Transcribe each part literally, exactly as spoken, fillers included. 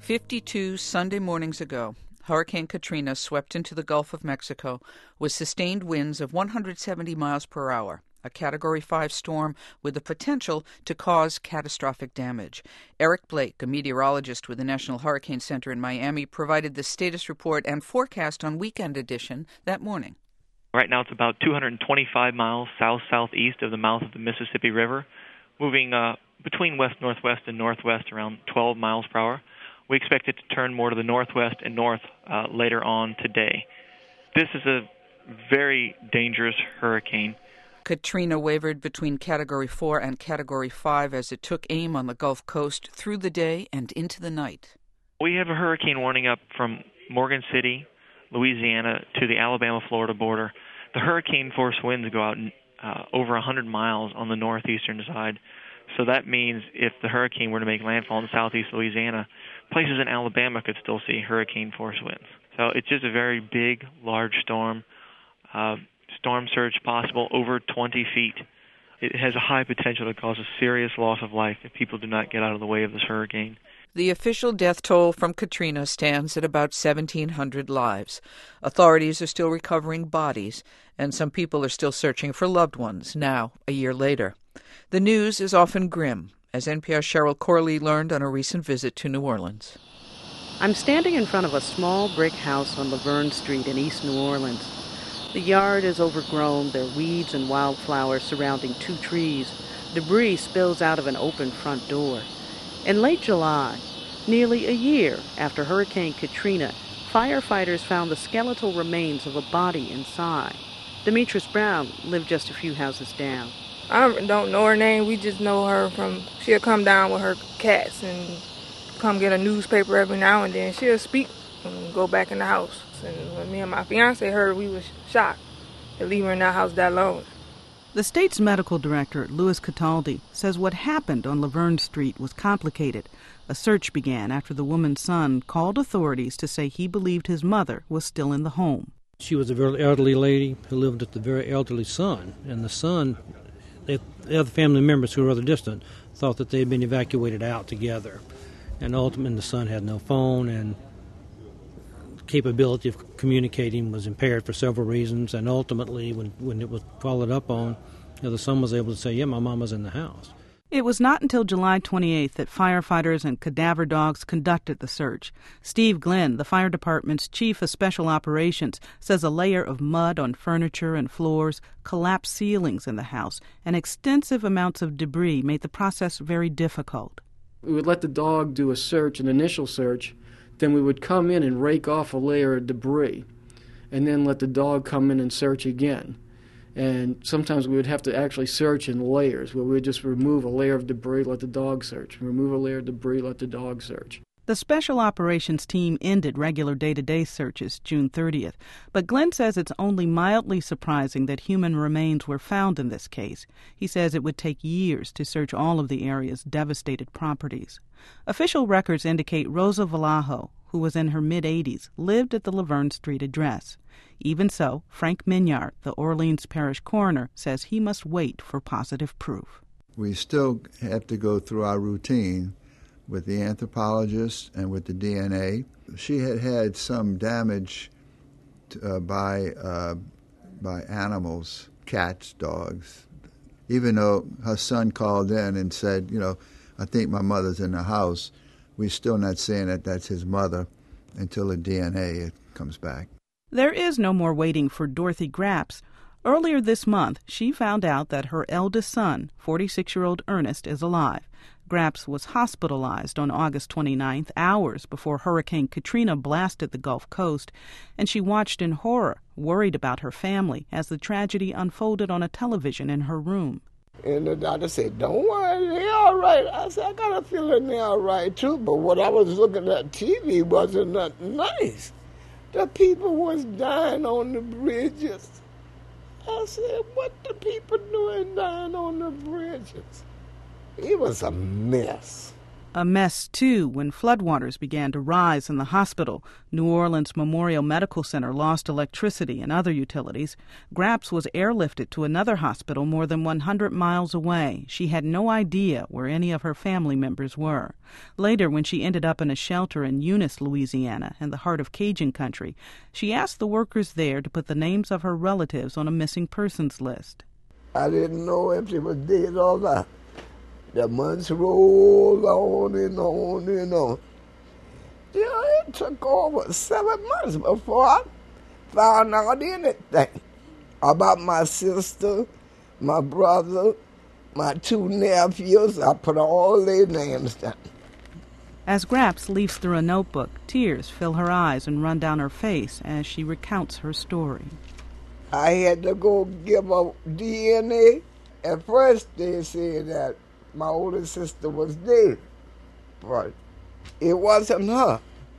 fifty-two Sunday mornings ago, Hurricane Katrina swept into the Gulf of Mexico with sustained winds of one hundred seventy miles per hour, a Category five storm with the potential to cause catastrophic damage. Eric Blake, a meteorologist with the National Hurricane Center in Miami, provided the status report and forecast on Weekend Edition that morning. Right now it's about two hundred twenty-five miles south-southeast of the mouth of the Mississippi River, moving uh, between west-northwest and northwest around twelve miles per hour. We expect it to turn more to the northwest and north uh, later on today. This is a very dangerous hurricane. Katrina wavered between Category four and Category five as it took aim on the Gulf Coast through the day and into the night. We have a hurricane warning up from Morgan City, Louisiana, to the Alabama-Florida border. The hurricane force winds go out uh, over one hundred miles on the northeastern side. So that means if the hurricane were to make landfall in southeast Louisiana, places in Alabama could still see hurricane force winds. So it's just a very big, large storm. Uh, storm surge possible over twenty feet. It has a high potential to cause a serious loss of life if people do not get out of the way of this hurricane. The official death toll from Katrina stands at about seventeen hundred lives. Authorities are still recovering bodies, and some people are still searching for loved ones now, a year later. The news is often grim, as N P R's Cheryl Corley learned on a recent visit to New Orleans. I'm standing in front of a small brick house on Laverne Street in East New Orleans. The yard is overgrown. There are weeds and wildflowers surrounding two trees. Debris spills out of an open front door. In late July, nearly a year after Hurricane Katrina, firefighters found the skeletal remains of a body inside. Demetrius Brown lived just a few houses down. I don't know her name. We just know her from, she'll come down with her cats and come get a newspaper every now and then. She'll speak and go back in the house. And when me and my fiance heard, we was shocked to leave her in that house that long. The state's medical director, Louis Cataldi, says what happened on Laverne Street was complicated. A search began after the woman's son called authorities to say he believed his mother was still in the home. She was a very elderly lady who lived with a very elderly son, and the son, they, the other family members who were rather distant, thought that they had been evacuated out together. And ultimately the son had no phone, and capability of communicating was impaired for several reasons, and ultimately when, when it was followed up on, you know, the son was able to say, yeah, my mom was in the house. It was not until July twenty-eighth that firefighters and cadaver dogs conducted the search. Steve Glenn, the fire department's chief of special operations, says a layer of mud on furniture and floors, collapsed ceilings in the house, and extensive amounts of debris made the process very difficult. We would let the dog do a search, an initial search, then we would come in and rake off a layer of debris, and then let the dog come in and search again. And sometimes we would have to actually search in layers, where we would just remove a layer of debris, let the dog search, remove a layer of debris, let the dog search. The special operations team ended regular day-to-day searches June thirtieth, but Glenn says it's only mildly surprising that human remains were found in this case. He says it would take years to search all of the area's devastated properties. Official records indicate Rosa Vallejo, who was in her mid-eighties, lived at the Laverne Street address. Even so, Frank Mignard, the Orleans Parish coroner, says he must wait for positive proof. We still have to go through our routine with the anthropologist and with the D N A. She had had some damage to, uh, by uh, by animals, cats, dogs. Even though her son called in and said, you know, I think my mother's in the house, we're still not saying that that's his mother until the D N A comes back. There is no more waiting for Dorothy Grapps. Earlier this month, she found out that her eldest son, forty-six-year-old Ernest, is alive. Grapps was hospitalized on August twenty-ninth, hours before Hurricane Katrina blasted the Gulf Coast, and she watched in horror, worried about her family, as the tragedy unfolded on a television in her room. And the doctor said, don't worry, they're all right. I said, I got a feeling they're all right, too. But what I was looking at T V wasn't nothing nice. The people was dying on the bridges. I said, what the people doing dying on the bridges? It was a mess. A mess, too, when floodwaters began to rise in the hospital. New Orleans Memorial Medical Center lost electricity and other utilities. Grapps was airlifted to another hospital more than one hundred miles away. She had no idea where any of her family members were. Later, when she ended up in a shelter in Eunice, Louisiana, in the heart of Cajun country, she asked the workers there to put the names of her relatives on a missing persons list. I didn't know if she was dead or not. The months rolled on and on and on. Yeah, it took over seven months before I found out anything about my sister, my brother, my two nephews. I put all their names down. As Grapps leafs through a notebook, tears fill her eyes and run down her face as she recounts her story. I had to go give a D N A. At first they said that my older sister was dead, but it wasn't her.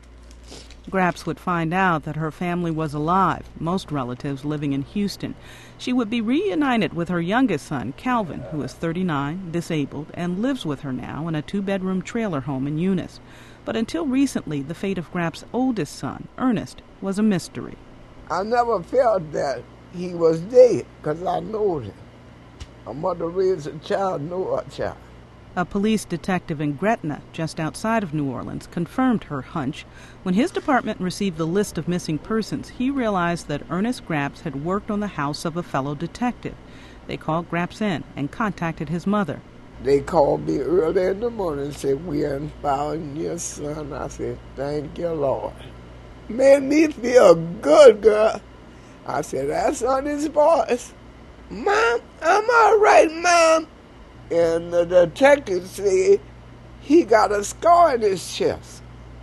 Grapps would find out that her family was alive, most relatives living in Houston. She would be reunited with her youngest son, Calvin, who is thirty-nine, disabled, and lives with her now in a two-bedroom trailer home in Eunice. But until recently, the fate of Grapps' oldest son, Ernest, was a mystery. I never felt that he was dead because I know him. A mother raised a child, know a child. A police detective in Gretna, just outside of New Orleans, confirmed her hunch. When his department received the list of missing persons, he realized that Ernest Grapps had worked on the house of a fellow detective. They called Grapps in and contacted his mother. They called me early in the morning and said, "We have found your son." I said, "Thank you, Lord." Made me feel good, girl. I said, "That's on his voice. Mom, I'm all right, Mom." And the detective said he got a scar in his chest.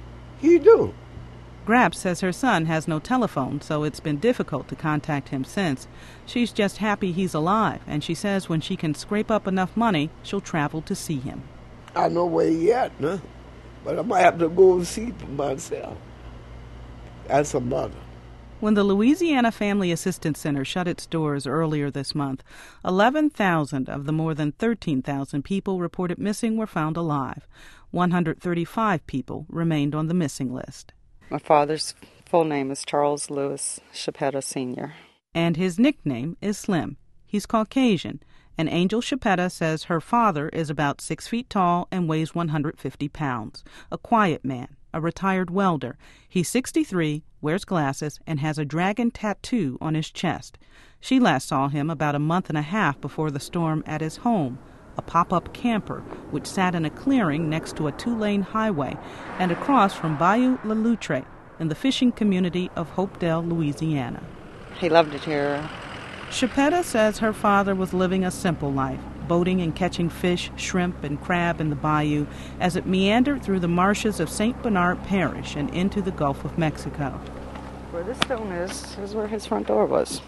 He do. Grapps says her son has no telephone, so it's been difficult to contact him since. She's just happy he's alive, and she says when she can scrape up enough money, she'll travel to see him. I know where he at, huh? But I might have to go and see for myself. That's a mother. When the Louisiana Family Assistance Center shut its doors earlier this month, eleven thousand of the more than thirteen thousand people reported missing were found alive. one hundred thirty-five people remained on the missing list. My father's full name is Charles Lewis Chipetta, Senior And his nickname is Slim. He's Caucasian, and Angel Chipetta says her father is about six feet tall and weighs one hundred fifty pounds. A quiet man, a retired welder. He's sixty-three, wears glasses, and has a dragon tattoo on his chest. She last saw him about a month and a half before the storm at his home, a pop-up camper which sat in a clearing next to a two-lane highway and across from Bayou La Loutre in the fishing community of Hopedale, Louisiana. He loved it here. Chipetta says her father was living a simple life, boating and catching fish, shrimp, and crab in the bayou as it meandered through the marshes of Saint Bernard Parish and into the Gulf of Mexico. Where this stone is, is where his front door was.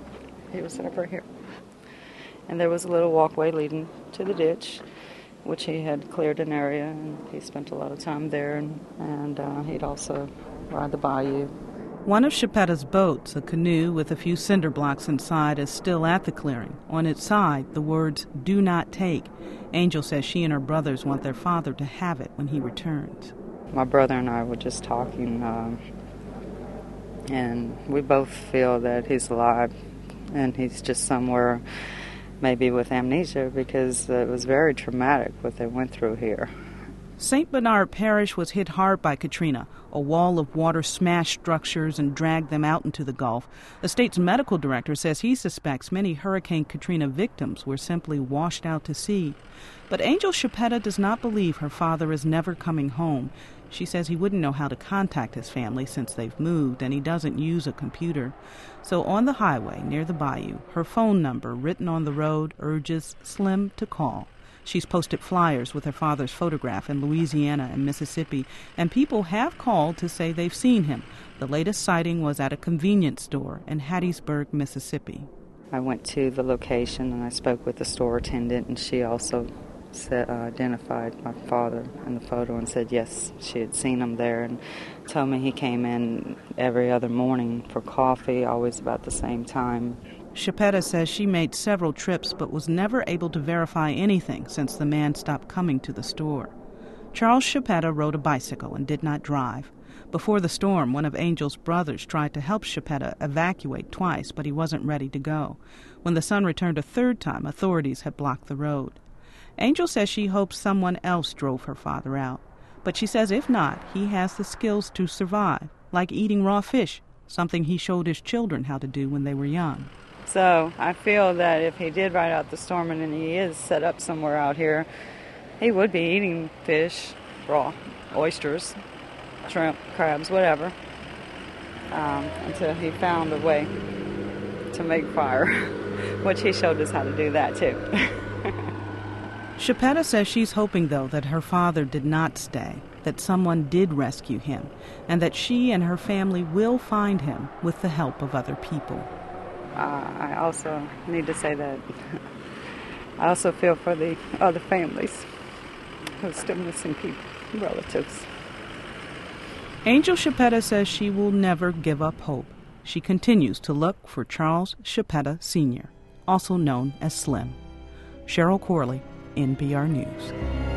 He was over here. And there was a little walkway leading to the ditch, which he had cleared an area, and he spent a lot of time there, and, and uh, he'd also ride the bayou. One of Chipetta's boats, a canoe with a few cinder blocks inside, is still at the clearing. On its side, the words, "Do not take." Angel says she and her brothers want their father to have it when he returns. My brother and I were just talking, uh, and we both feel that he's alive, and he's just somewhere maybe with amnesia, because it was very traumatic what they went through here. Saint Bernard Parish was hit hard by Katrina. A wall of water smashed structures and dragged them out into the Gulf. The state's medical director says he suspects many Hurricane Katrina victims were simply washed out to sea. But Angel Chipetta does not believe her father is never coming home. She says he wouldn't know how to contact his family since they've moved, and he doesn't use a computer. So on the highway near the bayou, her phone number written on the road urges Slim to call. She's posted flyers with her father's photograph in Louisiana and Mississippi, and people have called to say they've seen him. The latest sighting was at a convenience store in Hattiesburg, Mississippi. I went to the location and I spoke with the store attendant, and she also said, uh, identified my father in the photo and said yes, she had seen him there, and told me he came in every other morning for coffee, always about the same time. Chipetta says she made several trips but was never able to verify anything since the man stopped coming to the store. Charles Schepetta rode a bicycle and did not drive. Before the storm, one of Angel's brothers tried to help Schepetta evacuate twice, but he wasn't ready to go. When the son returned a third time, authorities had blocked the road. Angel says she hopes someone else drove her father out. But she says if not, he has the skills to survive, like eating raw fish, something he showed his children how to do when they were young. So I feel that if he did ride out the storm and he is set up somewhere out here, he would be eating fish, raw, oysters, shrimp, crabs, whatever, um, until he found a way to make fire, which he showed us how to do that too. Schepetta says she's hoping, though, that her father did not stay, that someone did rescue him, and that she and her family will find him with the help of other people. Uh, I also need to say that I also feel for the other families who are still missing people, relatives. Angel Schepetta says she will never give up hope. She continues to look for Charles Schepetta Senior, also known as Slim. Cheryl Corley, N P R News.